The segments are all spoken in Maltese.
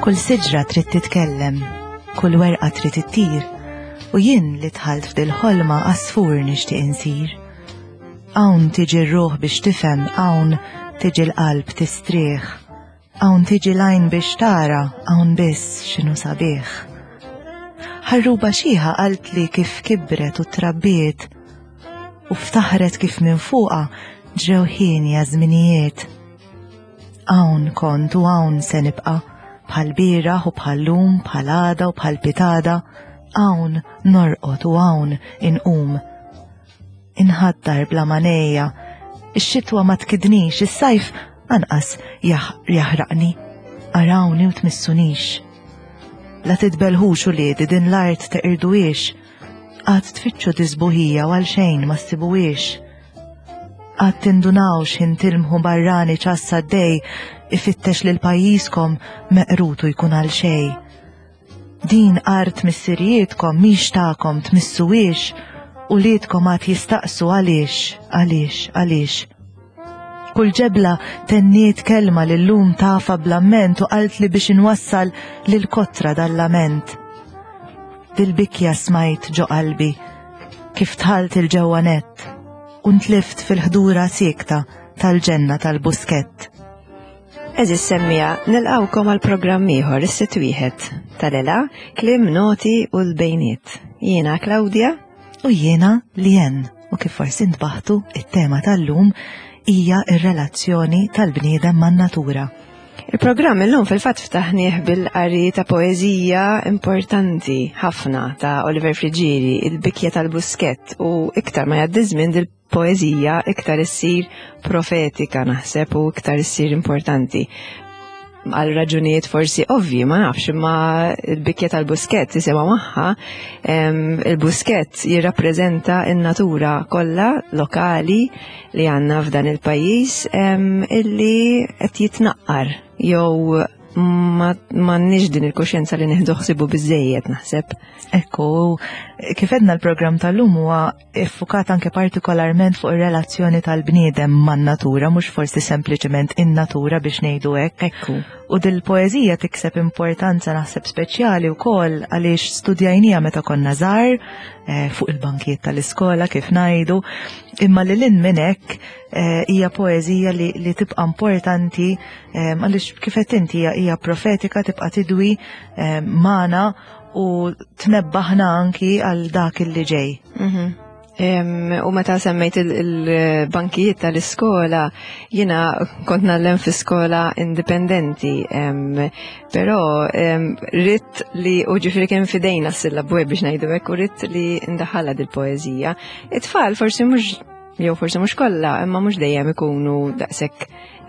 kull siġra trid titkellem, kull werqa trid ittir, u jien li tħalt f'dil ħolma għasfur nixtieq insir. Hawn tiġi r-ruħ biex tifhem, hawn tiġi l-qalb tistrieħ, hawn tiġi l-għajn biex tara, hawn biss x'inhu sabiħ. Ħarruba xieħa qalt li kif kibret u trabbiet, u ftaħret kif minn fuqa ġrew ħinja żminijiet. Hawn kont u hawn se nibqa' bħal bieraħ u bħal lum, bħal għada u bħal pitada, hawn norqod u hawn inqum. Inħaddar bla manejja, ix-xitwa ma tkidnix, is-sajf anqas jaħraqni, arawni u tmissunix. La titbelħux u liedi din l-art teqirduwiex, għad tfittxu tisbuħija u għalxejn ma stibuwiex. Għad tindunawx hintilmħu barrani ċassa d-dej, ifittex li l-pajjiżkom meqrutu jkun għal xej. Din art missirijietkom miex ta'kom tmissuwiex, u liedkom għad jistaqsu għaliex. Kull ġebla tenniet kelma li l-lum tafa bl-amment u qalt li biex inwassal lil-kotra dal-lament. Dil-bikja smajt ġo qalbi, kif tħalt il-ġewanet, u ntlift fil-ħdura siekta tal-ġenna tal-buskett. Eżis semmija, nilqawkom għal-programm ieħor is-sitt wieħed tal-ela Kliem Noti u l-Bejniet. Jiena Klawdja u jiena Lien, u kif forsi ntbaħtu it-tema tal-lum hija ir-relazzjoni tal-bniedem man-natura. Il-programm illum fil-fatt ftaħnieh bil-qari ta' poeżija importanti ħafna ta' Oliver Frigieri, Il-Bikja tal-Buskett, u iktar ma jgħaddi żmien dil-poeżija iktar issir profetika naħseb u iktar issir importanti. Għal raġunijiet forsi ovvi, ma nafx, imma il-Bikja tal-Buskett isimha magħha, il-Buskett jirrappreżenta n-natura kollha lokali li għandna f'dan il-pajjiż illi qed jitnaqqar jew m'għandniex din il-kuxjenza li nieħdu ħsibu biżejjed naħseb. Ekku, kif edna l-programm tal-lum huwa iffukat anke partikolarment fuq ir-relazzjoni tal-bniedem man-natura, mhux forsi sempliċement in-natura biex ngħidu hekk. Ekku. U dil-poeżija tikseb importanza naħseb speċjali wkoll għaliex studjajnija meta konna żgħar fuq il-bankijiet tal-iskola kif ngħidu, imma lil minn hekk hija poeżija li tibqa' importanti għaliex kif qed inti hija profetika tibqa' tidwi magħna u tnebbaħna anki għal dak il-li ġej. U meta semmejt il-bankijiet tal-iskola, jiena kont nagħlem fi skola indipendenti, però rrid li u ġifieri kien fidejna s-sillabu biex ngħidu hekk u rrid li ndaħħalha dil-poeżija. It-tfal forsi mhux kollha, imma mhux dejjem ikunu daqshekk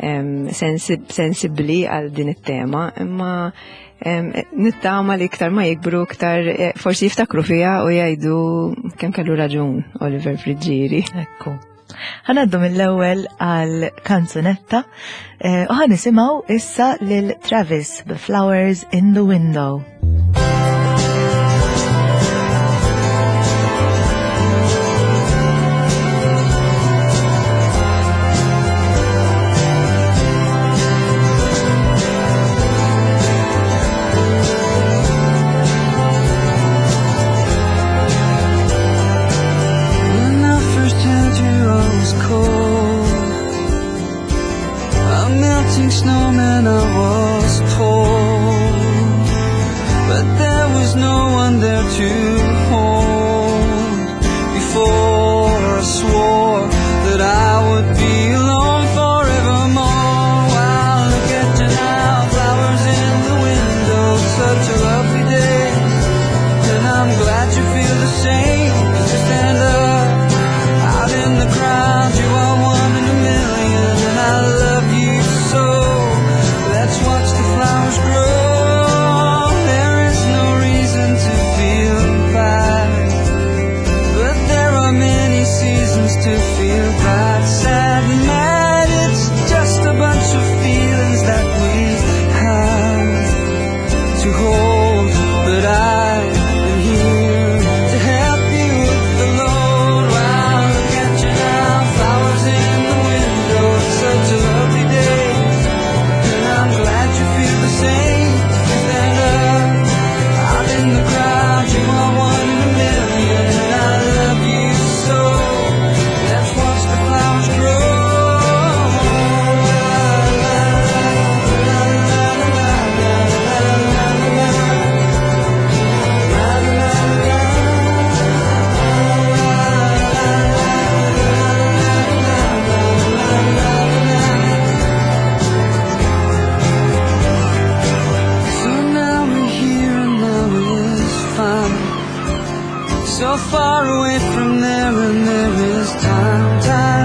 sensibbli għal din it-tema, imma nittama li iktar ma jikbru iktar forsi jiftakru fija u jgħidu kemm kellu raġun Oliver Frigieri. Ekku. Ħanaddu mill-ewwel għal kanzunetta u ħanisimgħu issa lil Travis b'Flowers in the Window. Snowman, I was told, but there was no one there to hold. Before I swore that I would be alone forevermore. Wow, look at you now, flowers in the window, such a lovely day, and I'm glad you feel the same. As you stand up out in the crowd, you are one in a million, and I love you so. Let's watch the flowers grow. There is no reason to feel far away from there, and there is time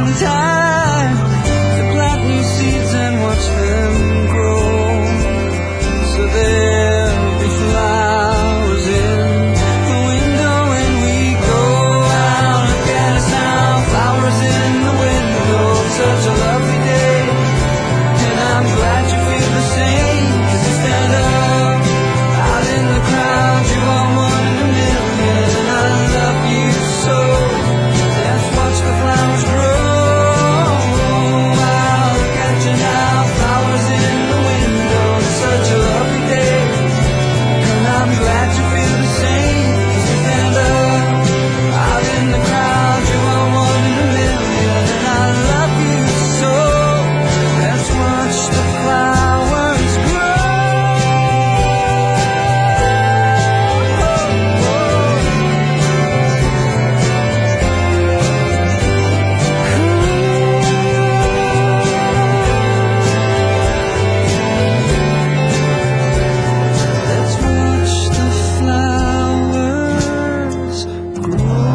to plant new seeds and watch them grow. So there'll be flowers in the window when we go out. Look at us now, flowers in the window, such a lovely day. And I'm glad you feel the same, 'cause you stand up out in the crowd. You are one in a million, and I love you so. Let's watch the flowers grow. I'll look at you now, flowers in the window, such a lovely day. And I'm glad you feel the same, 'cause you stand up out in the crowd. You are one in a million, and I love you so. Let's watch the flowers grow. Let's watch the flowers grow.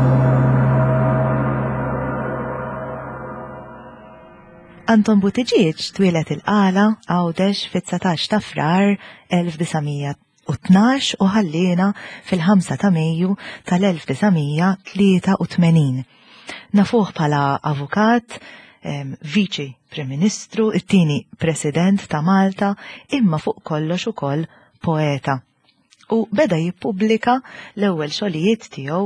Anton Buttigieg twilet il-qala Għawdex fit-19 ta' frar 1912 u ħallina fil-5 ta' Mejju tal-1983. Nafuh bħala avukat, viċi Prim Ministru, it-tieni President ta' Malta, imma fuq kollox ukoll poeta. U beda jippubblika l-ewwel xogħlijiet tiegħu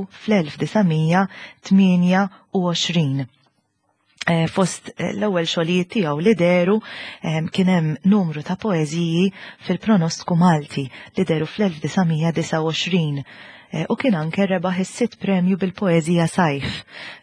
fl-1928. Fost l-ewwel xogħlijiet tiegħu li deru kien hemm numru ta' poeżiji fil-Pronostku Malti li deru fl-1929 u kien anke rebaħ is-sitt premju bil-poeżija Sajf.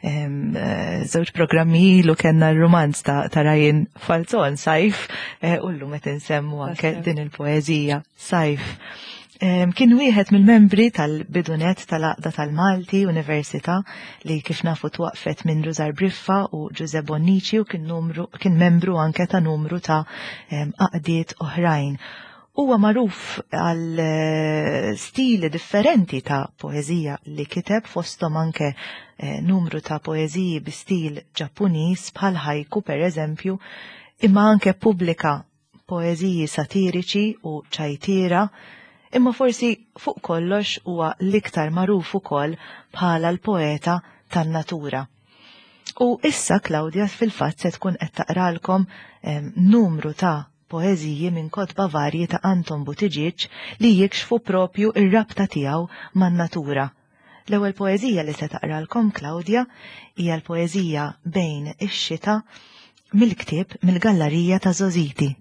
Żewġ programmi ilu kellna r-romanz ta' Ryan Falzon Sajf u llum qed insemmu anke din il-poeżija Sajf. Kien wieħed mill-membri tal-bidunet tal-Aqda tal-Malti Università li kif nafu twaqfet minn Rużar Briffa u Giuseppe Bonnici u kien membru anke ta' numru ta' aqdiet oħrajn. Huwa magħruf għal stili differenti ta' poeżija li kiteb fosthom anke numru ta' poeżiji bi stil Ġappuniż bħal haiku pereżempju, imma anke pubblika poeżiji satiriċi u ċajtiera. Imma forsi fuq kollox huwa l-iktar magħruf ukoll bħala l-poeta tan-natura. U issa Klawdja fil-fatt se tkun qed taqralkom numru ta' poeżiji minn kotba varji ta' Anton Buttigieg li jikxfu propju ir-rabta tiegħu man-natura. L-ewwel poeżija li se taqralkom Klawdja hija l-poeżija Bejn ix-xita mill-ktieb mill-Gallerija ta' Żożiti.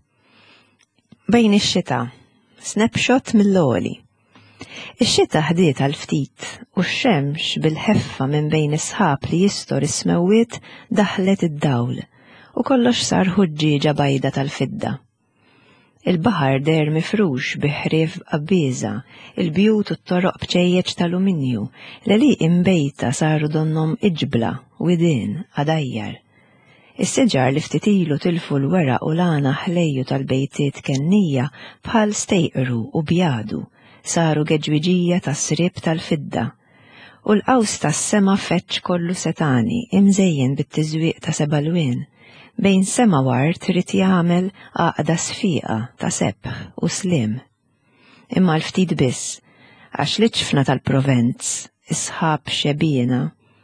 Bejn ix-xita. Snapshot mill-loli. Ix-xita ħdiet għal-ftit u x-xemx bil-ħeffa minn bejn isħab li jistor ismewwiet daħlet id-dawl u kollox sar ħuġġieġa bajda tal-fidda. Il-baħar der mifrux biħrief qabbieża, il-bjut u t-toroq bċejjeċ tal-luminju, li imbejta saru donnom iġbla u idin għadajjar. Is-siġar li ftit ilu tilfu l-weraq u lana ħlejju tal-bejtiet kennija bħal stejqru u bjadu, saru geġwiġija tas-srib tal-fidda. U l-qaws tas-sema feċċ kollu setani imżejjen bit-tiżwieq ta' sebalwien, bejn sema wart rid jagħmel għaqda sfiqa ta' sebħ u slim. Imma l-ftit biss, għax li ċfna tal-Provenz, isħab xebiena,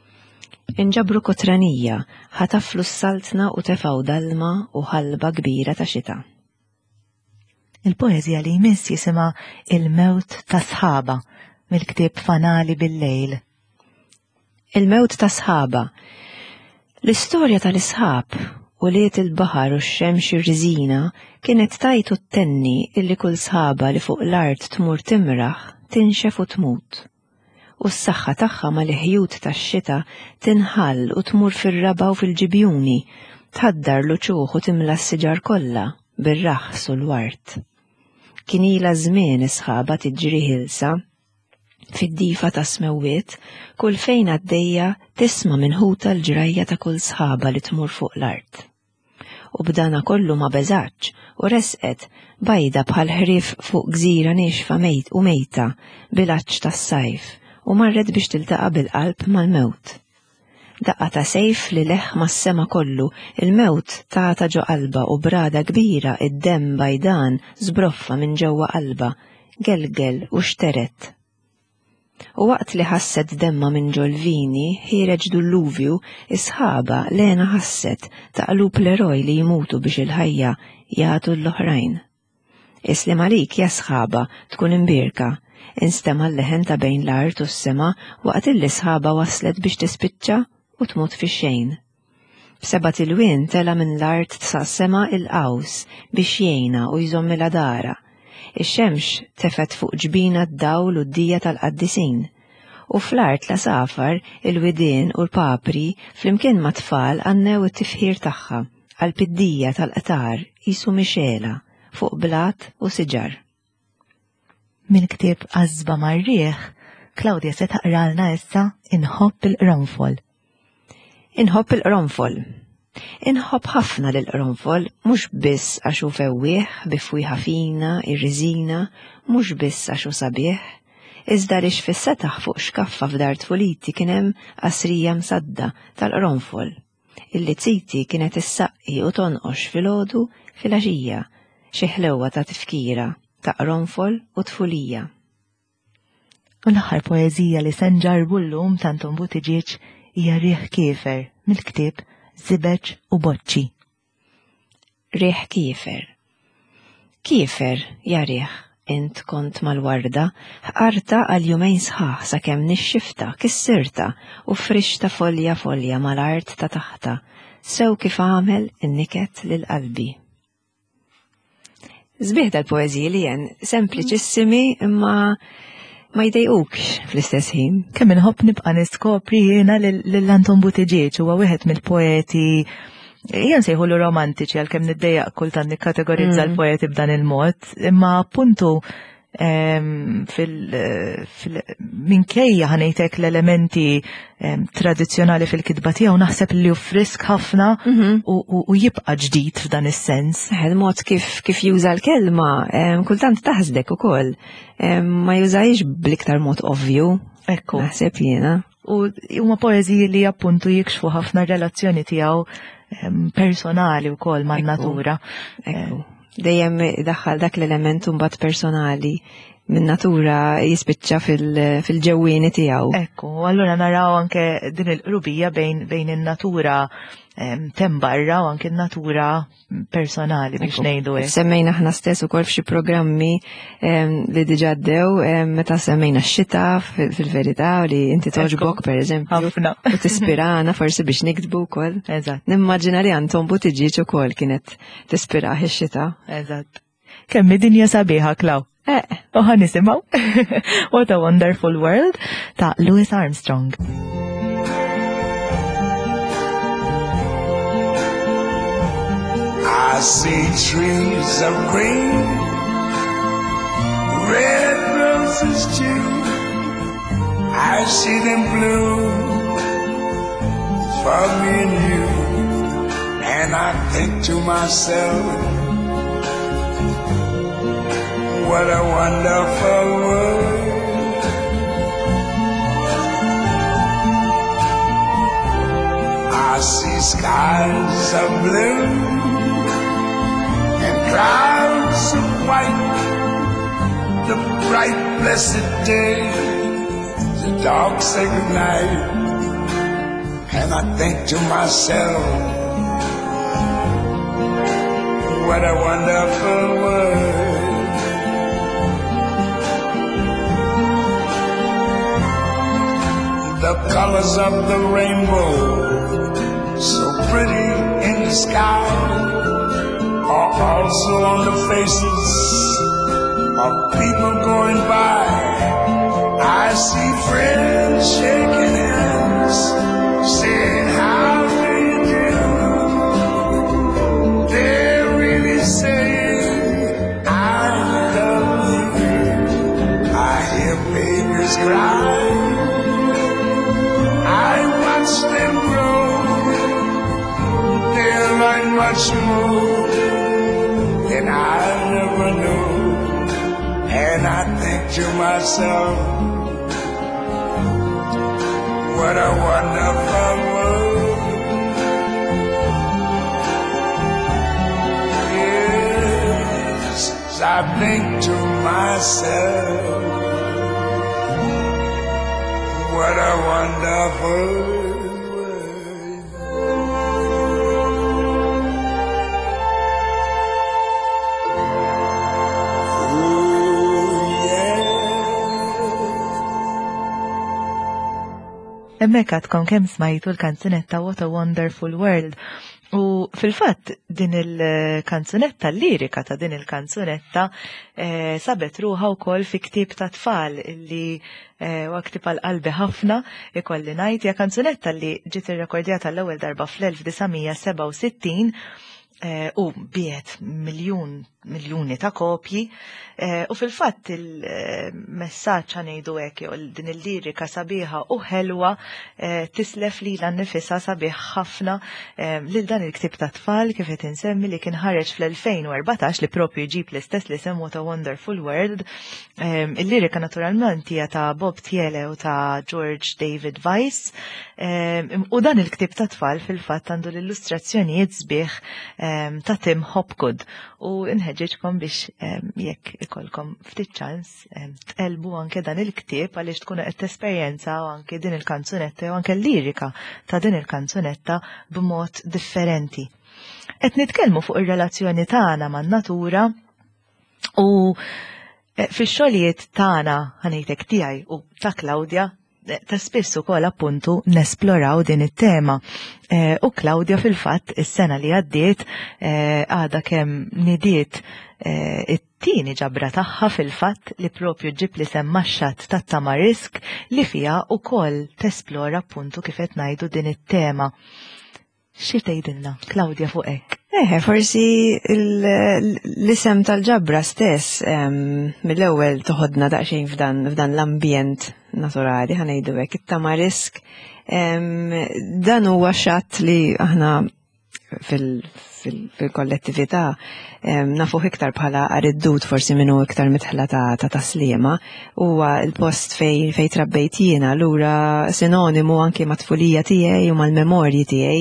inġabru kotranija, ħataflu s-saltna u tefaw dalma u ħalba kbira ta' xita. Il-poeżija li jmiss jisimha Il-mewt ta' sħaba mill-ktieb Fanali bil-lejl. Il-mewt ta' sħaba. L-istorja tal-isħab u liet il-baħar u x-xemx ir-riżina kienet tajtu t-tenni illi kull sħaba li fuq l-art tmur timraħ tinxef u tmut. U s-saħħa tagħha mal-ħjut tax-xita tinħall u tmur fir-raba u fil-ġibjuni, tħaddar l-uċuħ u timla s-siġar kollha bir-raħs u l-wart. Kien ilha żmien isħaba tiġri ħilsa fid-difa ta' smewwiet, kull fejn għaddejja tisma' minħuta l-ġrajja ta' kull sħaba li tmur fuq l-art. U b'dana kollu ma beżaċ u resqet bajda bħal ħrief fuq gżira nixfa mejt u mejta bil-għaċċ tas-sajf u marret biex tiltaqa' bil-qalb mal-mewt. Daqqa ta' sejf li leħ mas-sema kollu, il-mewt ta' ġo qalba u brada kbira id-demm bajdan zbroffa minn ġewwa qalba, gelgel u xteret. U waqt li ħasset demma minn ġolvini, ħireġ dulluvju, isħaba Lena ħasset ta' qlub l-eroj li jmutu biex il-ħajja jagħtu l-oħrajn. Islim għalik ja sħaba tkun imbirka, instema l-leħen ta' bejn l-art u s-sema waqt li sħaba waslet biex tispiċċa u tmut fix-xejn. B'seba' tilwien tela minn l-art sa' s-sema il-qaws biex jgħinha u jżommilha dara. Ix-xemx tefet fuq ġbina d-dawl u d-dija tal-qaddisin. U fl-art la safar il-widien u l-papri flimkien ma' tfal għannew it-tifħir tagħha għal-piddija tal-qtar jisu mixela fuq blat u siġar. Min ktieb Għażba Marrieħ, Klawdja se taqralna issa Inħobb il-qronfol. Inħobb il-qronfol. Inħobb ħafna l-qronfol, mhux biss għaxu fewwieħ, bifwieħa fina, irriżina, mhux biss għaxu sabiħ, iżda rix fis-setaħ fuq xkaffa f'dar tfuliti kien hemm qasrija msadda tal-qronfol, illi tsiti kienet issaqqi u tonqox filgħodu fil-għaxija, xi ħlewwa ta' tifkira ta' qronfol u tfulija. U l-aħħar poeżija li se nġarbu llum ta' Anton Buttigieg hija Riħ Kiefer mill-ktieb Żibeġ u Boċċi. Riħ Kiefer. Kiefer, ja riħ, int kont mal-warda, ħqarta għal jumejn sħaħ sakemm nixxifta, kissirta u frixta folja mal-art ta' taħta, sew kif għamel in-niket lil-qalbi. Żbieħ dal-poeżiji li jen sempliċissimi imma ma jdejqukx fl-istess ħin. Kemm inħobb nibqa' niskopri jiena lil Anton Buttigieg huwa wieħed mill-poeti jien sejħulu romantiċi għalkemm niddejjaq kultant nikkategorizza l-poeti b'dan il-mod, imma appuntu minkejja ħanejtek l-elementi tradizzjonali fil-kitba tiegħu naħseb li hu frisk ħafna u jibqa' ġdid f'dan is-sens. Il-mod kif juża l-kelma kultant taħsdek ukoll. Ma jużajx bl-iktar mod ovvju. Ekku. Naħseb jiena. U huma poeżiji li appuntu jikxfu ħafna relazzjoni tiegħu personali wkoll man-natura. Ekku. Dejjem daħħal dak l-element mbagħad personali minn natura jispiċċa fil-ġewwieni tiegħu. Ekku, allura naraw anke din il-qrubija bejn in-natura tembarra u anke n-natura personali biex ngħidu hekk. Semmejna aħna stess ukoll f'xi programmi li diġà ddew meta semmejna x-xita fil-verità u li inti toġbok pereżempju u tispirana forsi biex nikdbu wkoll. Eżatt. Nimmaġina li Anton Buttigieg ukoll kienet tispirah ix-xita. Eżatt. Kemm id-dinja sabiħa Klaw. Uħa nisimgħu What a Wonderful World ta' Louis Armstrong. I see trees of green, red roses too. I see them bloom for me and you. And I think to myself, what a wonderful world. I see skies of blue and clouds of white, the bright blessed day, the dark sacred night. And I think to myself, what a wonderful world. The colors of the rainbow, so pretty in the sky, are also on the faces of people going by. I see friends shaking hands, saying how do you do. They're really saying I love you. I hear babies cry, I watch them grow. They'll learn much more than I never knew. And I think to myself, What a wonderful world. Yes, I think to myself, what a wonderful world. Oh, yeah. Hemmhekk għadkom kemm smajtu l-kanzunetta What a Wonderful World. U fil-fatt din il-kanzunetta, l-lirika ta' din il-kanzunetta sabet ruħa wkoll fi ktieb ta' tfal illi waktib għal-qalbi ħafna ikolli ngħid hija kanzunetta li ġiet irrekordjata l-ewwel darba fl-1967 u biet miljuni ta' kopji u fil-fatt il-messaġġ ħanejdu hekk din il-lirika sabiħa u ħelwa tislef lilha nnifisha sabiħ ħafna lil dan il-ktieb ta' tfal kif qed insemmi li kien ħareġ fl-2014 li propju jġib l-istess li sem What a Wonderful World. Il-lirika naturalment hija ta' Bob Thiele u ta' George David Weiss u dan il-ktieb ta' tfal fil-fatt għandu l-illustrazzjonijiet sbieħ ta' Tim Hopgood u nħeġġeġkom biex jekk ikolkom ftit ċans tqelbu anke dan il-ktieb għaliex tkunu qed tesperjenzaw anke din il-kanzunetta u anke l-lirika ta' din il-kanzunetta b'mod differenti. Qed nitkellmu fuq ir-relazzjoni tagħna man-natura u fix-xogħlijiet tagħna ħanejtek tiegħi u ta' Klawdja ta' spiss ukoll appuntu nesploraw din it-tema. U Klawdja fil-fatt is-sena li għaddiet għadha kemm nidiet it-tieni ġabra tagħha fil-fatt li propju ġib li semmaxxat ta' Tamarisk li fiha wkoll tesplora appuntu kif qed ngħidu din it-tema. Xi tgħidilna Klawdja fuq hekk? Forsi l-isem tal-ġabra stess mill-ewwel toħodna daqsxejn f'dan l-ambjent naturali ħanejdu hekk it-Tamarisk. Dan huwa xatt li aħna fil-kollettività nafuh iktar bħala ariddut forsi minnu iktar mitħla ta' taslima huwa l-post fej trabbejt jiena lura sinonimu anke ma' tfulija tiegħi u mal-memorji tiegħi.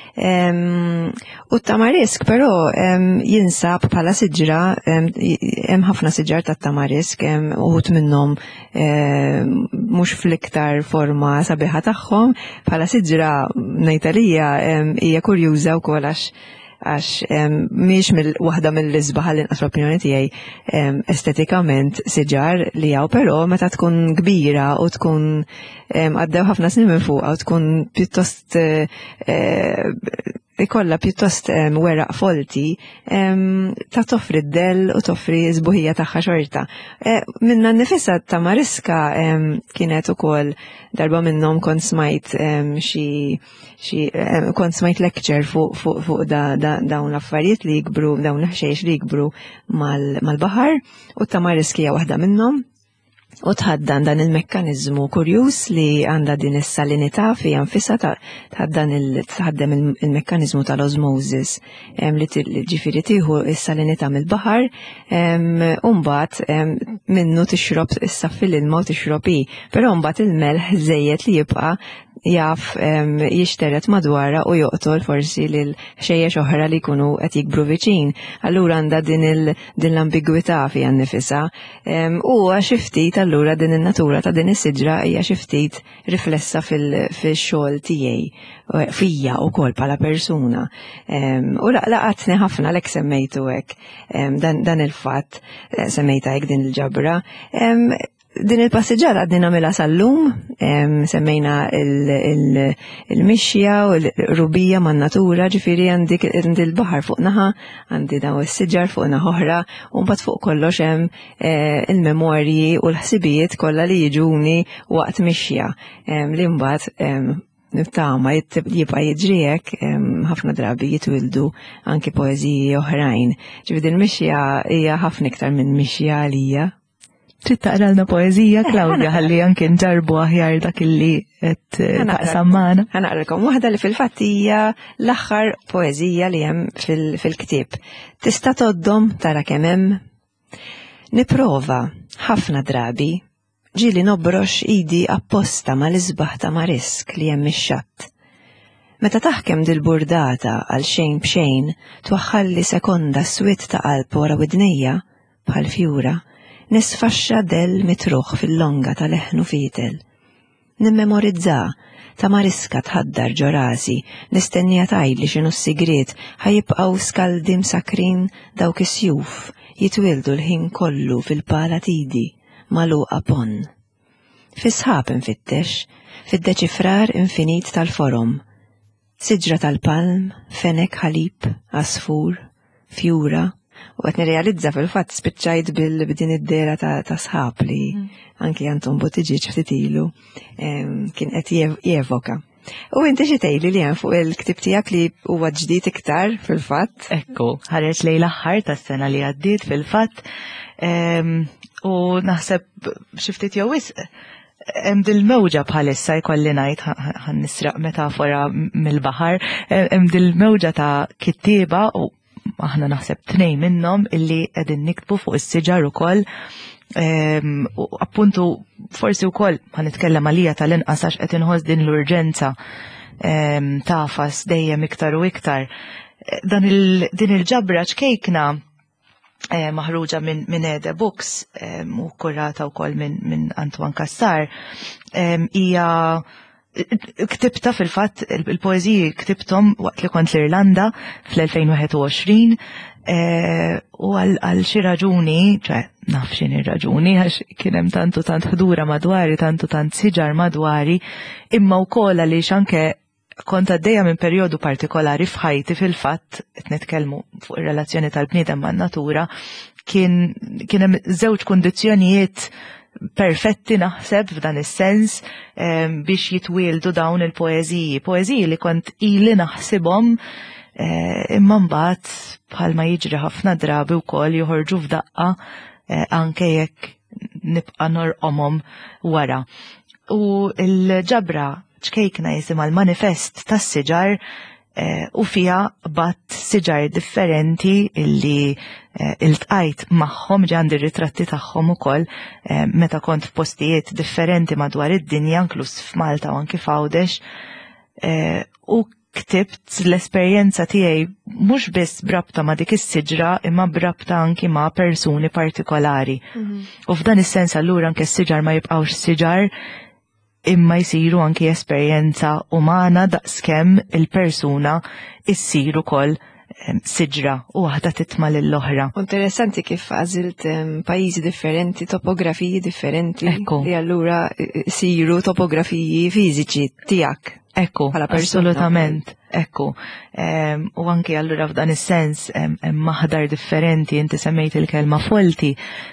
U Tamarisk però jinsab bħala siġra hemm ħafna siġar tat-Tamarisk uħud minnhom mhux fl-iktar forma sabiħa tagħhom bħala siġra ngħidalija hija kurjuża wkoll għax miex waħda mill-isbaħ l-inqas l-opinjoni tiegħi estetikament siġar li hawn però meta tkun kbira u tkun għaddew ħafna snin minn fuqha u tkun pjuttost ikolla pjuttost weraq folti ta' toffri d-del u toffri żbuħija tagħha xorta. Minna nnifisha Tamariska kienet ukoll darba minnhom kont smajt kont smajt lecture fuq dawn l-affarijiet li jikbru dawn l-ħxejx li jikbru mal-baħar u Tamarisk hija waħda minnhom. U tħaddan dan il-mekkanizmu kurjuż li għandha din is-salinità fi anfisha tħaddem il-mekkanizmu tal-osmosis li ġifieri tieħu is-salinità mill-baħar u mbagħad minnu tixrob issa fil-ilma u tixrob però mbagħad il-melħ żejjed li jibqa' jaf jixteret madwara u joqtol forsi lil xejjex oħra li jkunu qed jikbru viċin. Allura għandha din l-ambigwità fiha nnifisha. U xi ftit allura din in-natura ta' din is-siġra hija xi ftit riflessa fix-xogħol tiegħi fija wkoll bħala persuna. U laqatni ħafna lek semmejtu hekk dan il-fatt semmejta hekk din il-ġabra. Din il-passiġġata għadni nagħmilha sal-lum, semmejna il-mixja u l-rubija man-natura, ġifieri għandi l-baħar fuq naħa, għandi daw is-siġar fuq naħa oħra, u mbagħad fuq kollox hemm il-memorji u l-ħsibijiet kollha li jiġuni waqt mixja li mbagħad niftama jibqa' jiġrijek ħafna drabi jitwildu anki poeżiji oħrajn. Ġifieri il-mixja hija ħafna iktar minn mixja għalija. Trid taqralna poeżija, Klawdja, ħalli anke nġarbu aħjar dak illi qed taqsam magħna. Ħanaqralkom waħda li fil-fatt hija l-aħħar poeżija li hemm fil-ktieb. Tista' toddhom tara kemm hemm. Nipprova ħafna drabi ġili nobrox idi apposta ma l-isbaħ ta' Marisk li hemm ix-xatt. Meta taħkem dil-burdata għal xejn b'xejn twaħħalli sekonda swit ta' qalb wara widnejja bħal fjura, nisfaxxa del mitruħ fil-longa ta' leħnu fitel. Nimmemorizza ta' Mariska tħaddar ġorasi, nistennija tgħidli x'inhu s-sigriet ħajibqgħu skaldim sakrin dawk is-sjuf jitwildu l-ħin kollu fil-pala tidi magħluqa pon. Fis-sħab infittex, fid-deċifrar infinit tal-forom. Siġra tal-palm, fenek ħalib, asfur, fjura, u għet nirrealizza fil-fatt spiċċajt b'din id-dera ta' sħab li anki Anton Bottiġiġ ftitilu kien qed jevoka. U inti xi tgħidli li hemm fuq il-ktib tiegħek li huwa ġdid iktar fil-fatt? Ekku, ħareġ lejn l-aħħar tas-sena li għaddiet fil-fatt u naħseb xi ftit jew wisq hemm dil-mewġa bħalissa jkolli ngħid ħan nisraq metafora mill-baħar, hemm dil-mewġa ta' kittieba u aħna naħseb tnejn minnhom illi qegħdin niktbu fuq is-siġar ukoll u appuntu forsi wkoll ħanitkellem għalija tal-inqas għax qed inħoss din l-urġenza tafas dejjem iktar u iktar. Din il-ġabra ċkejkna maħruġa minn Ede Books u kurrata wkoll minn Antoine Cassar hija ktibta fil-fatt il-poeżiji ktibthom waqt li kont l-Irlanda fl-2021 u għal xi raġuni, naf x'inhi raġuni għax kien hemm tantu tant ħdura madwari, tantu tant siġar madwari, imma wkoll għaliex anke kont għaddejja minn perjodu partikolari f'ħajti fil-fatt qed nitkellmu fuq ir-relazzjoni tal-bniedem man-natura kien hemm żewġ kundizzjonijiet perfetti naħseb f'dan is-sens biex jitwieldu dawn il-poeżiji. Poeżiji li kont ili naħsibhom imma mbagħad bħalma jiġri ħafna drabi wkoll joħorġu f'daqqa anke jekk nibqa' norqomhom wara. U l-ġabra ċkejkna jisimha l-manifest tas-siġar u fiha batt siġar differenti illi iltqajt magħhom ġandi ritratti tagħhom ukoll meta kont f'postijiet differenti madwar id-dinja inkluż f'Malta u anki f'Għawdex u ktibt l-esperjenza tiegħi mhux biss brabta ma' dik is-siġra imma brabta anki ma' persuni partikolari. U f'dan is-sens allura anke s-siġar ma jibqgħux siġar imma jsiru anki esperjenza umana daqskemm il-persuna issir ukoll siġra u waħda titma' lill-oħra. Interessanti kif għażilt pajjiżi differenti, topografiji differenti li allura siru topografiji fiżiċi tiegħek. Ekku, assolutament, ekku. U anki allura f'dan is-sens maħdar differenti, inti semmejt il-kelma folti,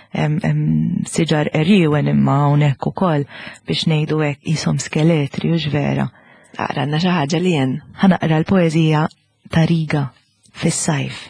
siġar eriwen imma hawnhekk ukoll biex ngħidu hekk qishom skeletri u vera. Aqranna xi ħaġa li jen. Ħanaqra l-poeżija ta' Riga fis-sajf.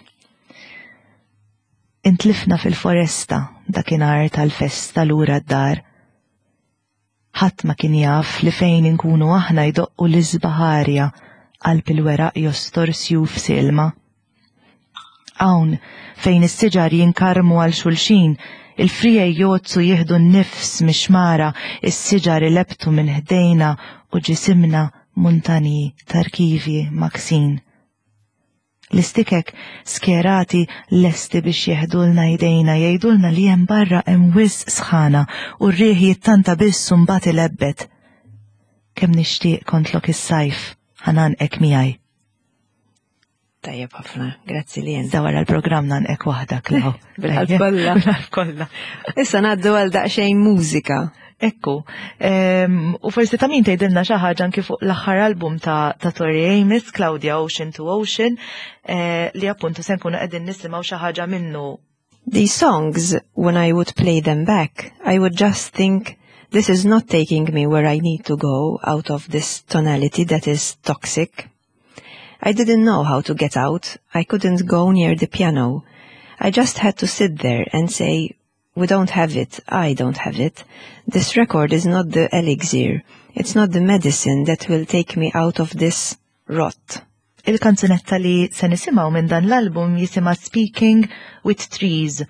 Intlifna fil-foresta dakinhar tal-festa lura d-dar. Ħadd ma kien jaf li fejn inkunu aħna jdoqqu l-iżbaħarja qalb il-weraq jostor sjuf silma. Hawn fejn is-siġar jinkarmu għal xulxin, il-frijej jozzu jieħdu n-nifs mixmara, is-siġar ilebtu minn ħdejna u ġisimna muntani tarkivi maksin. L-istikek skjerati lesti biex jeħdulna jdejna, jgħidulna li hemm barra hemm wisq sħana u r-riħ jittanta biss u mbagħad ilebbet. Kemm nixtieq kontlok is-sajf ħananqek miegħi. Tajjeb ħafna, grazzi li jen. Dawar l-programm nanqek waħdak law. Bil-qalb kollha. Bil-qalb kollha. Issa ngħaddu għal daqsxejn mużika. Ekku, u forsi ta' min tgħidilna xi ħaġa anke fuq l-aħħar album ta' Tori Amos, Claudia Ocean to Ocean, li appuntu se nkunu qegħdin nisimgħu xi ħaġa minnu. These songs, when I would play them back, I would just think, this is not taking me where I need to go out of this tonality that is toxic. I didn't know how to get out. I couldn't go near the piano. I just had to sit there and say, we don't have it, I don't have it. This record is not the elixir. It's not the medicine that will take me out of this rot. Il-kanzunetta li se nisimgħu minn dan l-album jisimha Speaking with Trees.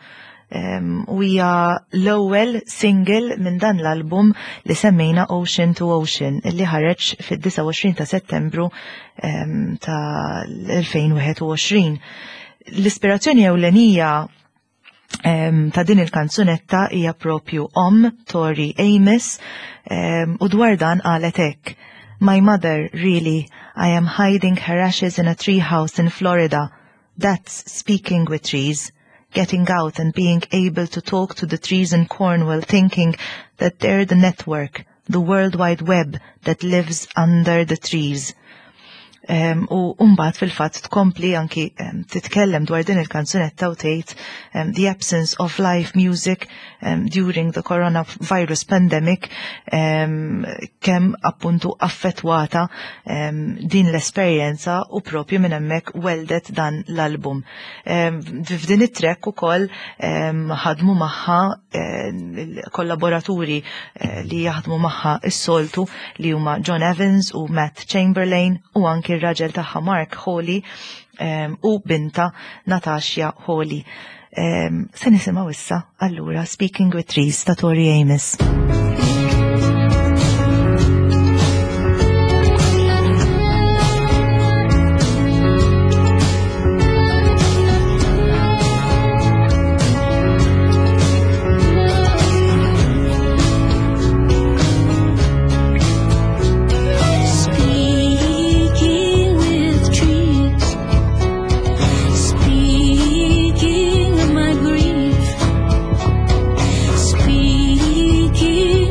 u hija l-ewwel single minn dan l-album li semmejna Ocean to Ocean illi ħareġ fid-29 ta' Settembru ta' 2021. L-ispirazzjoni ewlenija ta' din il-kanzunetta hija propju Tori Amos u dwar dan qalet hekk. My mother, really, I am hiding her ashes in a tree house in Florida. That's speaking with trees. Getting out and being able to talk to the trees in Cornwall, thinking that they're the network, the World Wide Web that lives under the trees. U mbagħad fil-fatt tkompli anki titkellem dwar din il-kanzunetta u tgħid the absence of live music during the coronavirus pandemic kemm appuntu affettwata din l-esperjenza u propju minn hemmhekk weldet dan l-album. F'din it-track ukoll ħadmu magħha kollaboraturi li jaħdmu magħha is-soltu li huma John Evans u Matt Chamberlain u anki ir-raġel tagħha Mark Hawley u binta Natasha Hawley. Se nisimgħu issa allura Speaking with Trees ta' Tori Amos. Speaking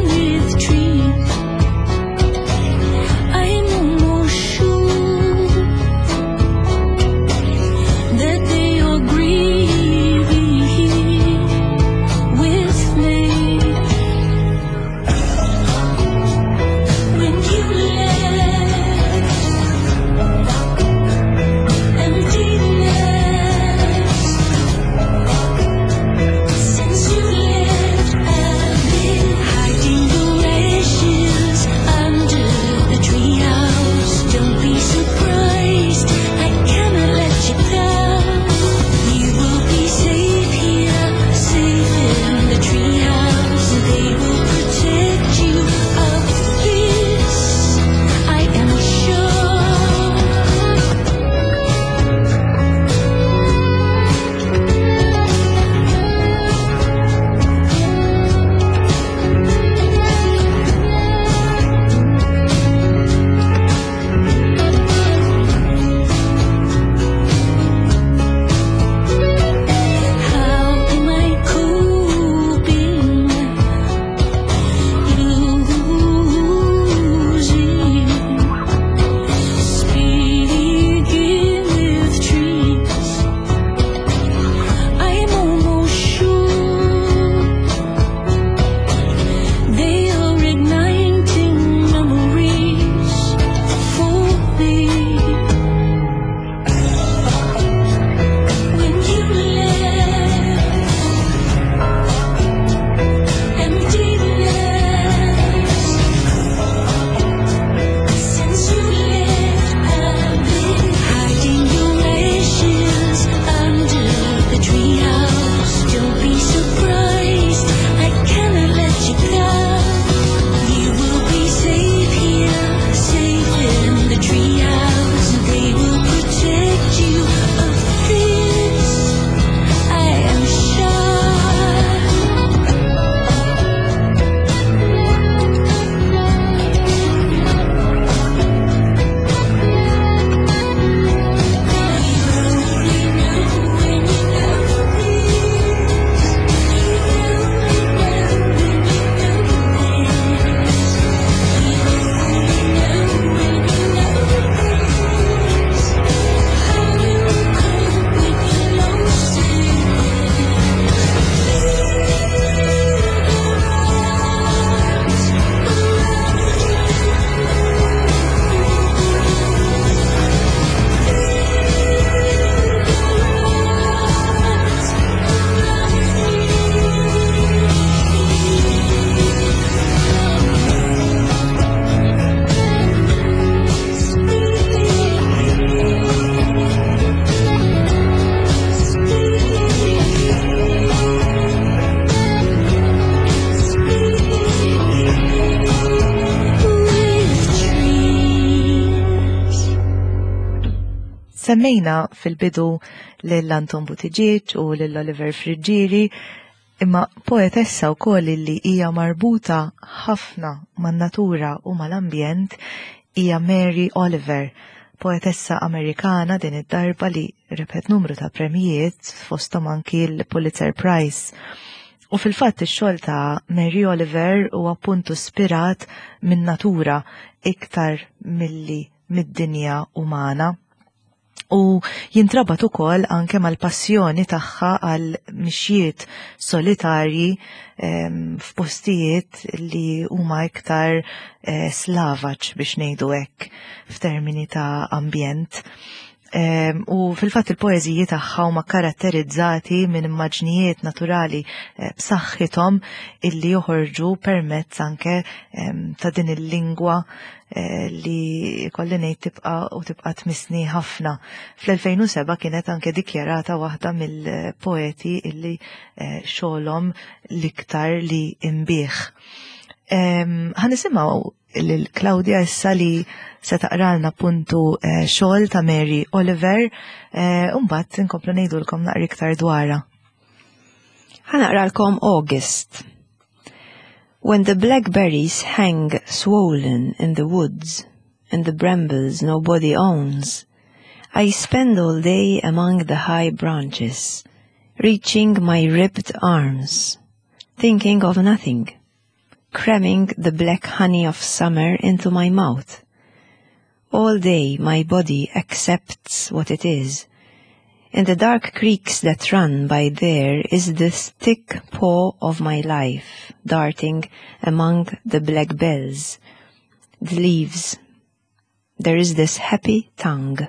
Semmejna fil-bidu l-Anton Buttigieg u l-Oliver Frigieri, imma poetessa wkoll li hija marbuta ħafna man-natura u mal-ambjent hija Mary Oliver, poetessa Amerikana din id-darba li rebħet numru ta' premijiet fosthom anki l-Pulitzer Prize. U fil-fatt ix-xogħol ta' Mary Oliver huwa appuntu ispirat min natura iktar milli mid-dinja umana. U jintrabat ukoll anke mal-passjoni tagħha għal mixjiet solitarji f'postijiet li huma iktar slavaġ biex ngħidu hekk f'termini ta' ambjent. U fil-fatt il-poeżiji tagħha huma karatterizzati minn immaġnijiet naturali b'saħħithom illi joħorġu permezz anke ta' din il-lingwa li kolli ngħid tibqa' tmissni ħafna. Fl-2007 kienet anke dikjarata waħda mill-poeti illi xogħolhom l-iktar li imbieħ. Ħanisimgħu lil Claudia issa li se taqralna puntu xogħol ta' Mary Oliver, u mbagħad inkomplu ngħidulkom naqra iktar dwarha. Ħanaqralkom August. When the blackberries hang swollen in the woods, and the brambles nobody owns, I spend all day among the high branches, reaching my ribbed arms, thinking of nothing, cramming the black honey of summer into my mouth. All day my body accepts what it is. In the dark creeks that run by there is this thick paw of my life, darting among the black bells, the leaves. There is this happy tongue.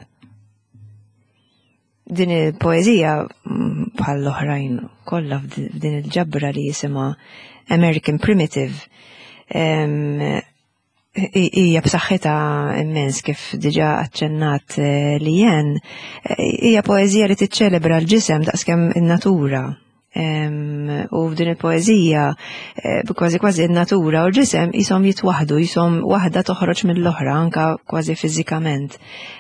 Din il-poezija bħal oħrajn kollha f'din il-ġabra li jisimha American Primitive hija b'saħħitha immens kif diġà aċċennat li jen, hija poeżija li tiċċelebra l-ġisem daqskemm in-natura. U f'din il-poeżija kważi n-natura u l-ġisem jisom jitwaħdu, jisom waħda toħroġ mill-oħra anka kważi fiżikament.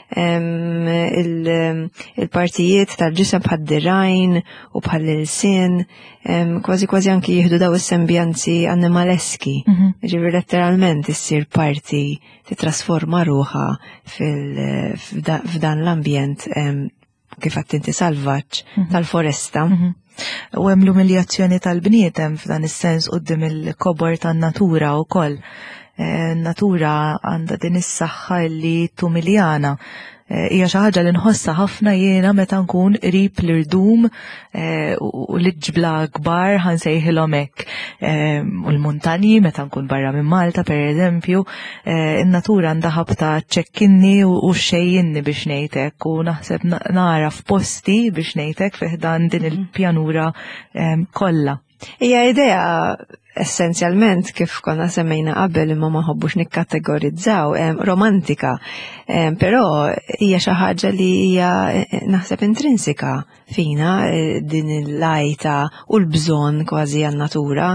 Il-partijiet tal-ġisem bħal dirajn u bħal il-sin kważi anki jieħdu daw is-sembjanzi animaleski. Ġifieri letteralment issir parti titrasforma ruħha f'dan l-ambjent kif qed inti salvaġġ tal-foresta. U hemm l-umiljazzjoni tal-bniedem f'dan is-sens quddiem il-kobor tan-natura wkoll. Natura għandha din is-saħħa li tumiljana. Hija xi ħaġa li nħossha ħafna jiena meta nkun qrib l-irdum u l-ġbla kbar ħansejħilhom hekk. U l-muntanji meta nkun barra minn Malta pereżempju, in-natura għandha ħabta ċekkinni u xejjinni biex ngħidlek u naħseb nara f'posti biex ngħidlek fih dan din il-pjanura kollha. Hija idea essenzjalment kif konna semmejna qabel imma ma ħobbux nikkategorizzaw romantika, però hija xi ħaġa li hija naħseb intrinsika fina din il-lajta u l-bżonn kważi għan-natura.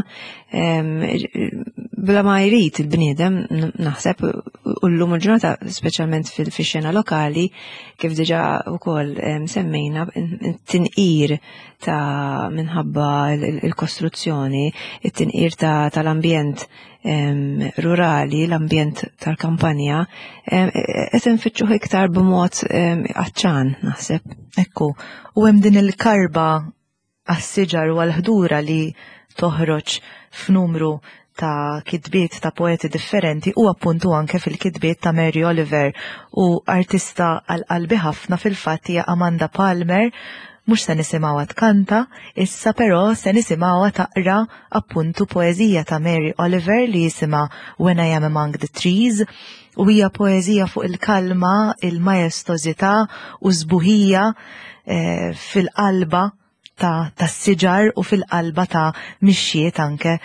Bla ma jrid il-bniedem naħseb u llum il-ġurnata speċjalment fil-xena lokali kif diġà wkoll semmejna tinqir ta' minħabba il-kostruzzjoni, it-tinqir tal-ambjent rurali, l-ambjent tal-kampanja, qed infittxuh iktar b'mod aċċan naħseb. Ekku, u hemm din il-karba għas-siġar u għall-ħdura li toħroġ f'numru ta' kitbiet ta' poeti differenti u appuntu anke fil-kitbiet ta' Mary Oliver u artista għal-qalbi ħafna fil-fatt hija Amanda Palmer. Mhux se nisimgħuha tkanta, issa però se nisimgħuha taqra appuntu poeżija ta' Mary Oliver li jisimha When I Am Among the Trees u hija poeżija fuq il-kalma, il-majestożità u żbuħija fil-qalba tas-siġar u fil-qalba ta' mixjiet anke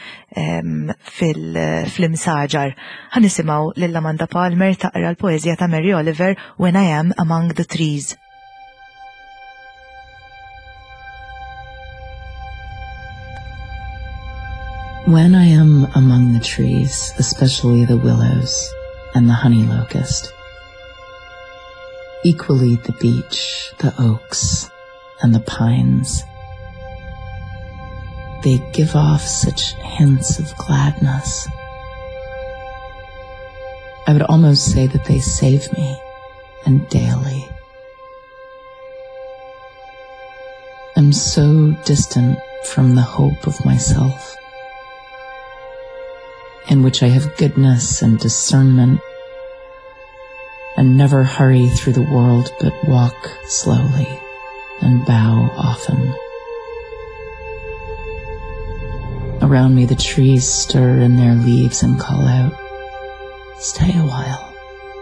fil-imsaġar. Ħanisimgħu lil Amanda Palmer taqra l-poeżija ta' Mary Oliver When I Am Among the Trees. When I am among the trees, especially the willows and the honey locust, equally the beech, the oaks, and the pines. They give off such hints of gladness. I would almost say that they save me, and daily. I'm so distant from the hope of myself, in which I have goodness and discernment, and never hurry through the world, but walk slowly and bow often. Around me the trees stir in their leaves and call out, "Stay a while."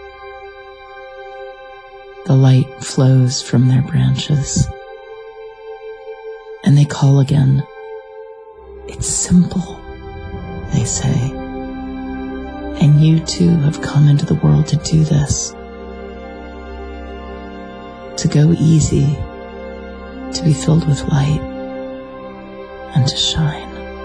The light flows from their branches, and they call again. "It's simple," they say, "and you too have come into the world to do this. To go easy, to be filled with light, and to shine."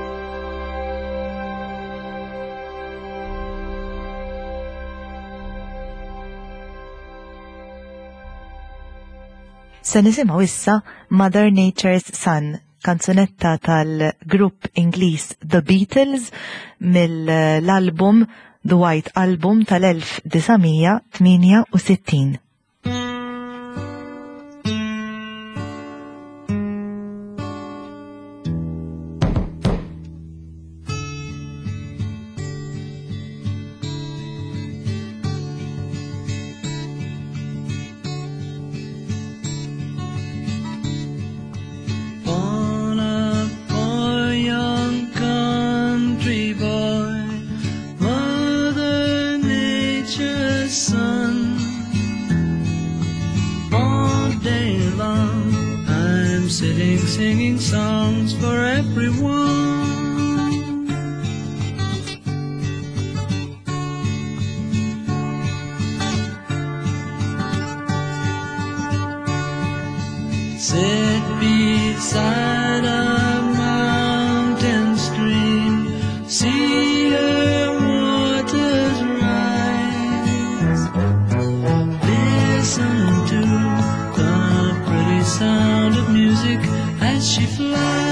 Se nisimgħu issa Mother Nature's Son, kanzunetta tal-grupp Ingliż The Beatles mill-album The White Album tal-1968. Singing songs for everyone. Sit beside a mountain stream, see her waters rise. Listen to the pretty sound of music as she flies.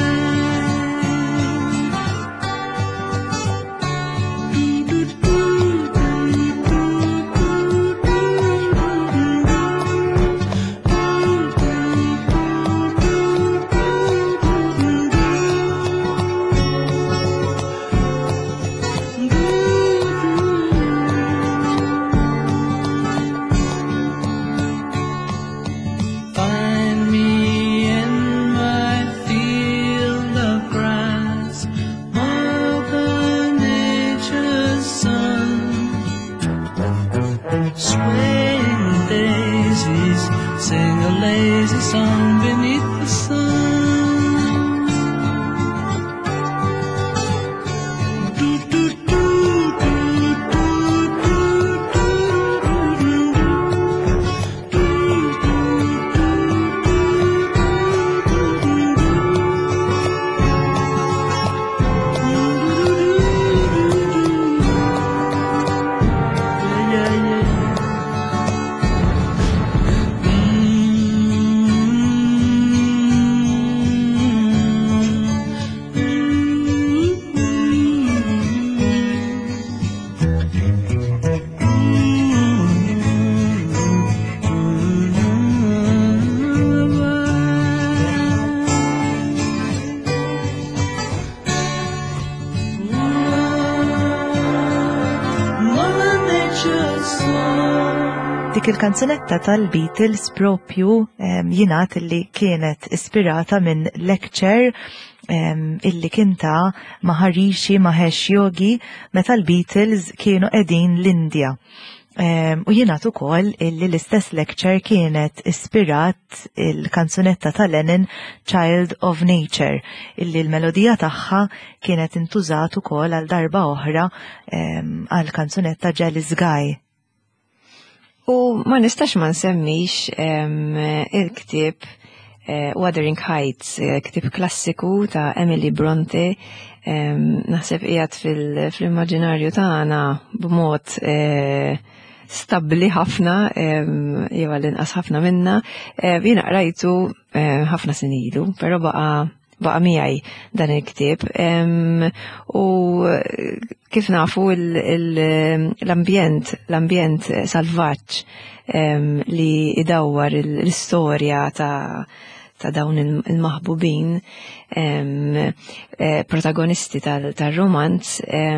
Swaying daisies sing a lazy song beneath the sun. Dik il-kanzunetta tal-Beatles propju jingħad li kienet ispirata minn lecture illi kinta ma' Harishi Mahesh Yogi meta l-Beatles kienu qegħdin l-Indja. U jingħad ukoll illi l-istess lecture kienet ispirat il-kanzunetta ta' Lennon Child of Nature illi l-melodija tagħha kienet intużat ukoll għal darba oħra għal kanzunetta Jealous Guy. U ma nistax ma nsemmix il-ktib Wuthering Heights, ktib klassiku ta' Emily Bronte, naħseb qiegħed fil-immaġinarju tagħna b'mod stabbli ħafna, jew l-inqas ħafna minna, jiena qrajtu ħafna sinilu, però baqa miegħi dan il-ktieb. U kif nafu l-ambjent salvaġġ li idawwar l-istorja ta' dawn il-maħbubin protagonisti tal-romanz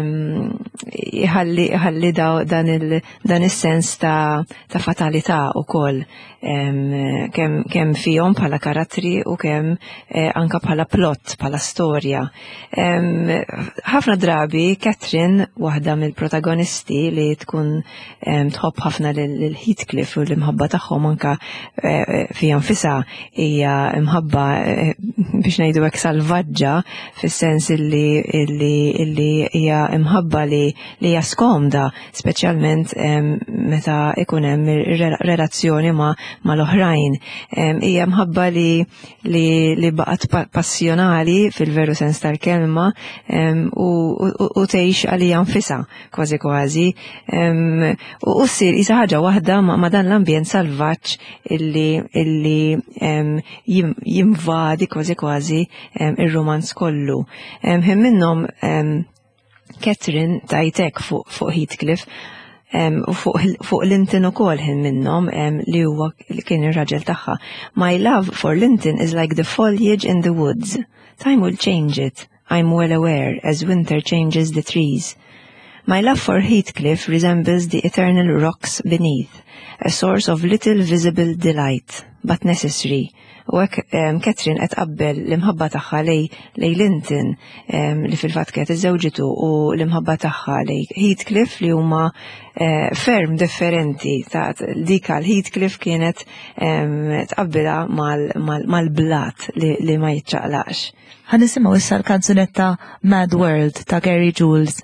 iħalli dan is-sens ta' fatalità ukoll kemm fihom bħala karattri u kemm anka bħala plott, bħala storja. Ħafna drabi Catherine, waħda mill-protagonisti li tkun tħobb ħafna lil Heathcliff u l-imħabba tagħhom anka fija nfisha hija imħabba biex ngħidu hekk salvaġġa fis-sens illi hija imħabba li hija skomda, speċjalment meta ikun hemm relazzjoni mal-oħrajn. Hija mħabba li baqgħet passjonali fil-veru sens tal-kelma u tgħix għalija nfisha kważi kważi. U ssir isa ħaġa waħda ma' dan l-ambjent salvaġġ illi jinvadi kważi kważi ir-romanz kollu. Hemm minnhom Catherine tajtek fuq Heathcliff u fuq Linton ukoll hemm minnhom li huwa li kien ir-raġel tagħha. My love for Linton is like the foliage in the woods. Time will change it, I'm well aware, as winter changes the trees. My love for Heathcliff resembles the eternal rocks beneath, a source of little visible delight, but necessary. U hekk Catherine qed tqabbel l-imħabba tagħha lej Linton li fil-fatt kienet iżżewġitu u l-imħabba tagħha lej Heathcliff li huma ferm differenti. Dik għal Heathcliff kienet tqabbilha mal-blat li ma jiċċaqlaqx. Ħanisimgħu issa l-kanzunetta Mad World ta' Gary Jules.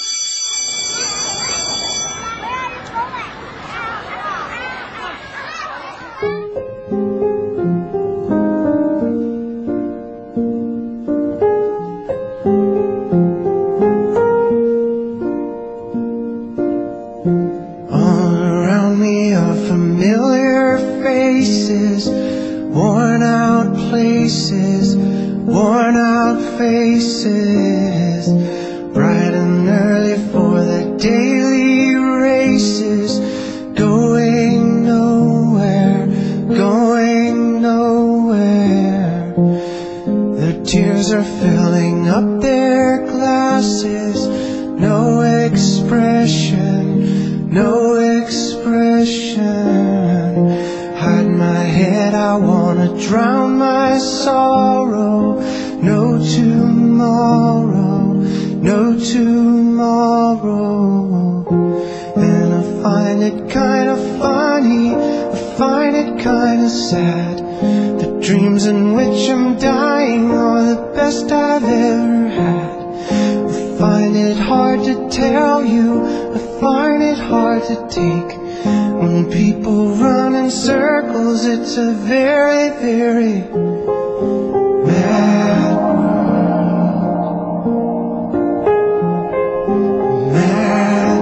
Worn out faces, bright and early for the daily races, going nowhere, going nowhere. Their tears are filling up their glasses, no expression, no expression. Hide my head, I wanna drown my sorrow. No tomorrow, no tomorrow. And I find it kind of funny, I find it kind of sad. The dreams in which I'm dying are the best I've ever had. I find it hard to tell you, I find it hard to take. When people run in circles, it's a very, very mad world. Mad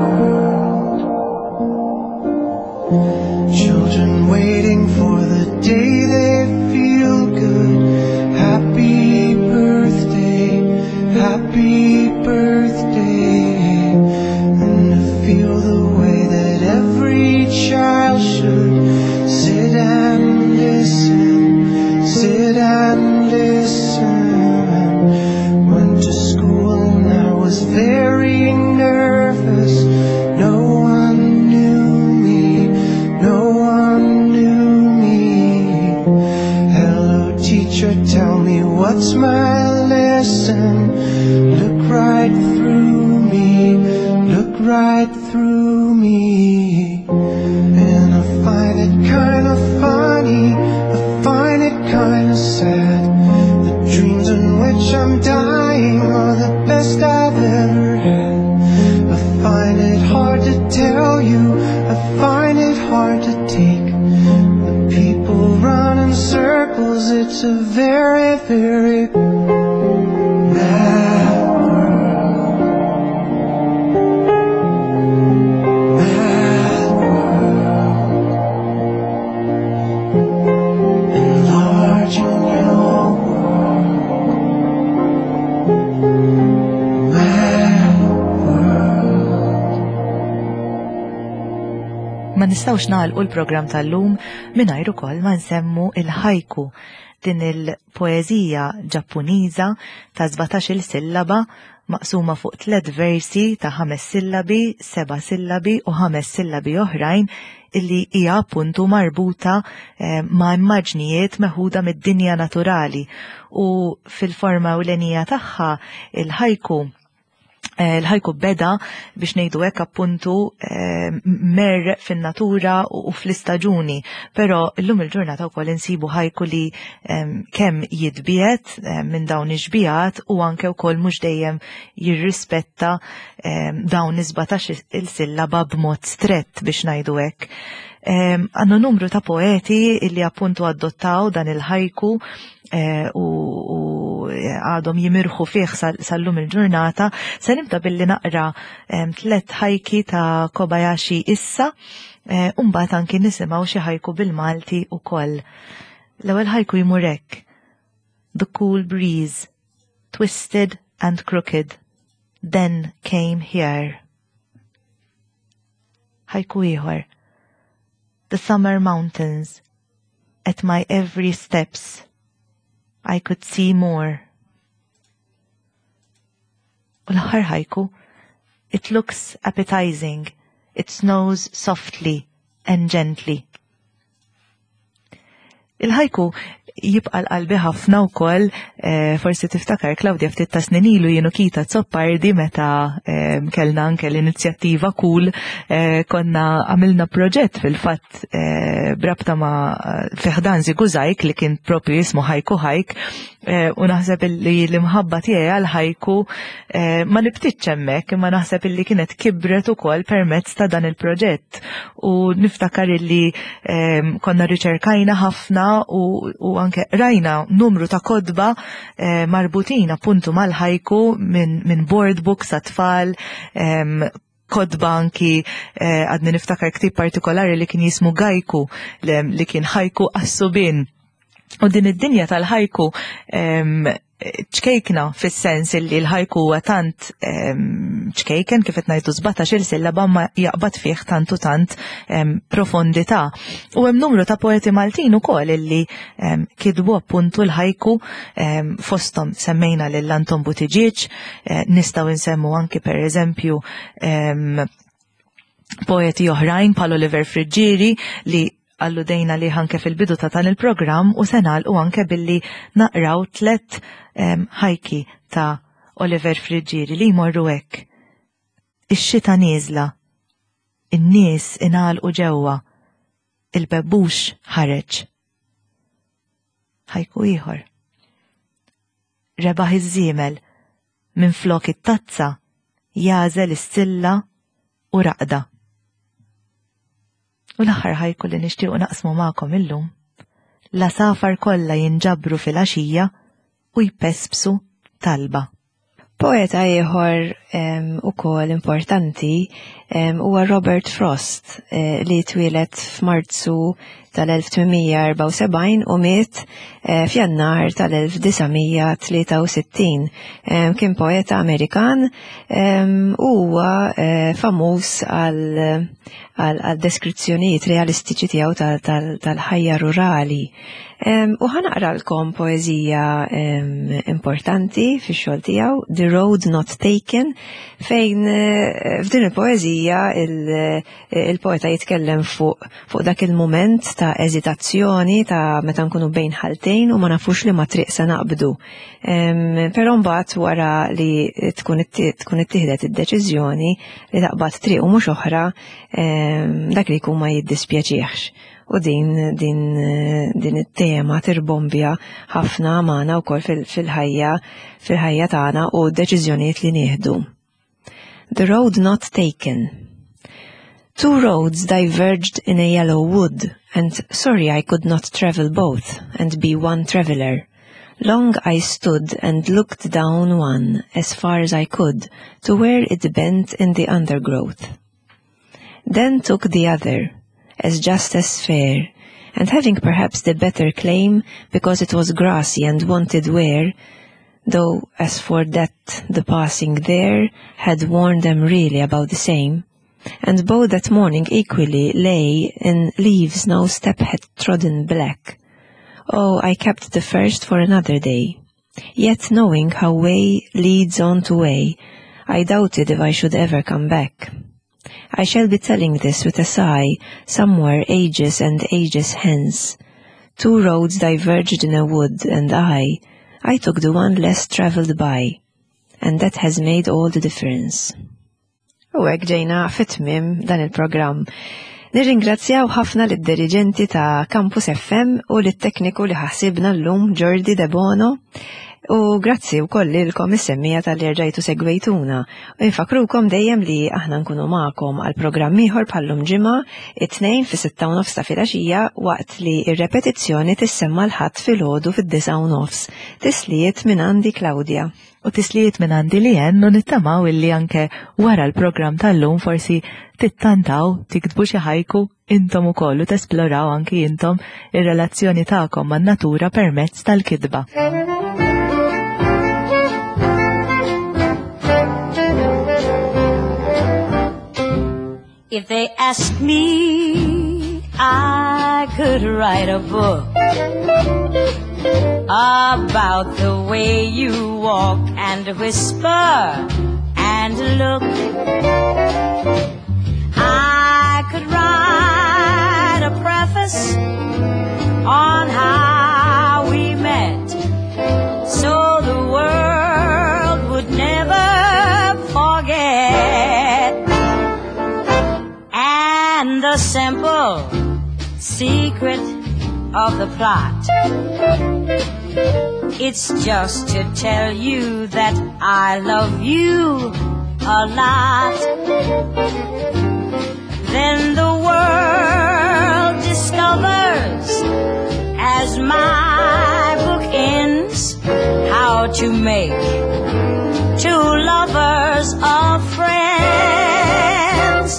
world. Children waiting for the day they feel good. Happy birthday, happy birthday. And to feel the way that every child should sit and listen, sit and listen. Went to school and I was very nervous. No one knew me, no one knew me. Hello teacher, tell me what's my lesson. Look right through me, look right through me. And I find it kind of funny, I find it kind of sad. The dreams in which I'm dying are the best I've ever had. I find it hard to tell you, I find it hard to take. When people run in circles, it's a very, very mad world. Mad ma nistgħux nagħlqu l-programm tal-lum mingħajr ukoll ma nsemmu il-haiku, din il-poeżija Ġappuniża ta' 17-il sillaba maqsuma fuq 3 versi ta' 5 sillabi, 7 sillabi u 5 sillabi oħrajn illi hija appuntu marbuta ma' immaġnijiet meħuda mid-dinja naturali u fil-forma ewlenija tagħha il-haiku beda biex ngħidu hekk appuntu mer fin-natura u fl-istaġuni, però llum il-ġurnata wkoll insibu haiku li kemm jitbiet minn dawn iġbijat u anke wkoll mhux dejjem jirrispetta dawn 17 il-sillaba b'mod strett biex ngħidu hekk. Għanna numru ta' poeti illi appuntu adottaw dan il-haiku u għadhom jimirħu fih sal-lum il-ġurnata. Se nibda billi naqra 3 hajki ta' Kobayashi issa, mbagħad anki nisimgħu xi haiku bil-Malti ukoll. L-ewwel haiku jmur hekk: The cool breeze, twisted and crooked, then came here. Haiku ieħor: The summer mountains, at my every steps, I could see more. U l-aħħar haiku: It looks appetizing, it snows softly and gently. Il-haiku jibqa l-qalbi ħafna wkoll, forsi tiftakar Klawdja ftit ta' snin ilu jienu Kita Zoppardi meta kellna anke l-inizjattiva Cool, konna għamilna proġett fil-fatt brabta ma' fiħdan Zigużajk li kien propju jismu Haiku Hike, u naħseb li l-imħabba tiegħi għal-haiku ma nibtitx hemmhekk, imma naħseb illi kienet kibret ukoll permezz ta' dan il-proġett u niftakar illi konna riċerkajna ħafna u anke rajna numru ta' kodba marbutin appuntu mal-haiku minn board books għat-tfal, kodba anki għadni niftakar ktib partikolari li kien jismu Gaiku li kien haiku għas-subin. U din id-dinja tal-haiku ċkejkna fis-sens li l-haiku huwa tant ċkejken kif qed ngħidu 17 il-sillaba ma jaqbad fih tant u tant profondità. U hemm numru ta' poeti Maltin ukoll illi kitbu appuntu l-haiku, fosthom semmejna lil Anton Buttigieg, nistgħu nsemmu anki pereżempju poeti oħrajn bħal Oliver Frigieri li alludejna li anke fil-bidu ta' dan il-programm u se nagħlqu anke billi naqraw 3 hajki ta' Oliver Frigieri li jmorru hekk: Ix-xita nieżla, in-nies ingħalqu ġewwa, il-bebbux ħareġ. Hajku ieħor: Rebaħ iż-żiemel, minflok it-tazza jażel is-silla u raqda. U l-aħħar hajku li nixtiequ naqsmu magħkom illum: La safar kollha jinġabru fil-għaxija u jpespsu talba. Poeta ieħor ukoll importanti huwa Robert Frost li twieled f'Marzu tal-1874 u miet f'Jannar tal-1963. Kien poeta Amerikan, huwa famuż għal deskrizzjonijiet realistiċi tiegħu tal-ħajja rurali. U ħanaqralkom poeżija importanti fix-xogħol tiegħu, The Road Not Taken, fejn f'din il-poeżija il-poeta jitkellem fuq dak il-mument ta' eżitazzjoni ta' meta nkunu bejn ħaltejn u ma nafux li ma triq se naqbdu. Però mbagħad wara li tkun ittieħdet id-deċiżjoni li taqbad triq u mhux oħra, dak li jkun ma jiddispjaċihx. U din it-tema tirbombja ħafna magħna wkoll fil-ħajja tagħna u d-deċiżjonijiet li nieħdu. The Road Not Taken. 2 roads diverged in a yellow wood, and sorry I could not travel both and be one traveller. Long I stood and looked down one as far as I could to where it bent in the undergrowth. Then took the other, as just as fair, and having perhaps the better claim because it was grassy and wanted wear, though as for that the passing there had worn them really about the same, and both that morning equally lay in leaves no step had trodden black. Oh, I kept the first for another day. Yet knowing how way leads on to way, I doubted if I should ever come back. I shall be telling this with a sigh, somewhere ages and ages hence. 2 roads diverged in a wood, and I took the one less travelled by, and that has made all the difference. U hekk ġejna fit-tmiem dan il-programm. Nirringrazzjaw ħafna lid-diriġenti ta' Campus FM u lit-tekniku li ħassibna llum Jordi De Bono. U grazzi wkoll lilkom is-semmija tal-li rġajtu segwejtuna. U infakrukom dejjem li aħna nkunu magħkom għal programm ieħor bħallum ġimgħa it-tnejn fi-6:30 ta' filgħaxija waqt li r-repetizzjoni tissemma l-ħadd filgħodu fid-9:30. Tisliet minn għandi Klawdja. U tisliet minn għandi li u nittamaw illi anke wara l-programm tal-lum forsi tittantaw, tiktbu xi ħajku intom ukoll u tesploraw anki intom ir-relazzjoni tagħkom man-natura permezz tal-kitba. If they asked me, I could write a book about the way you walk and whisper and look. I could write a preface on how we met, so the world would never forget. And the simple secret of the plot, it's just to tell you that I love you a lot. Then the world discovers, as my book ends, how to make 2 lovers of friends.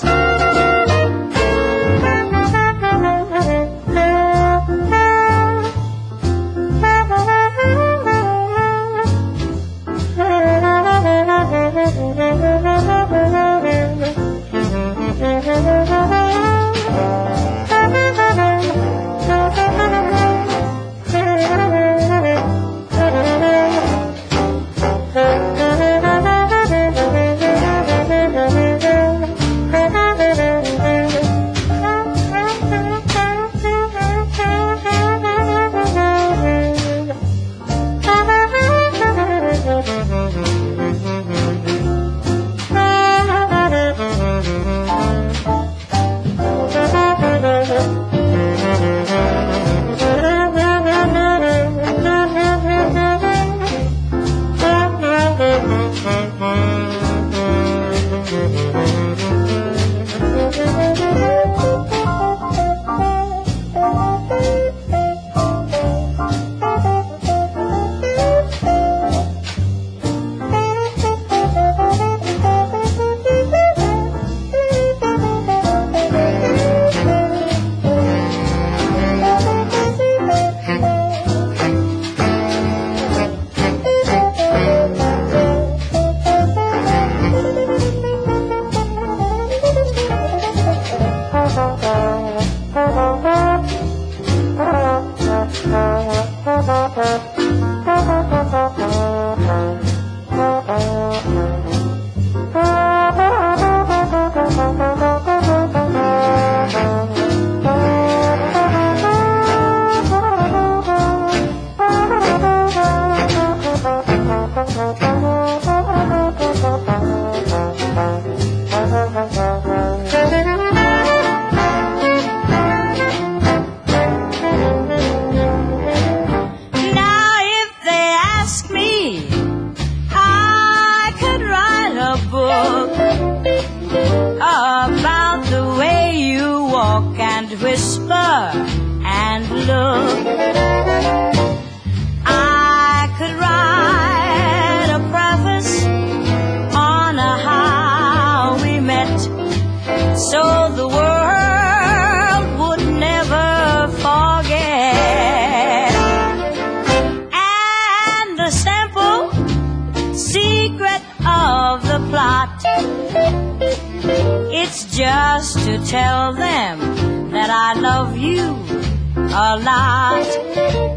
It's just to tell them that I love you a lot.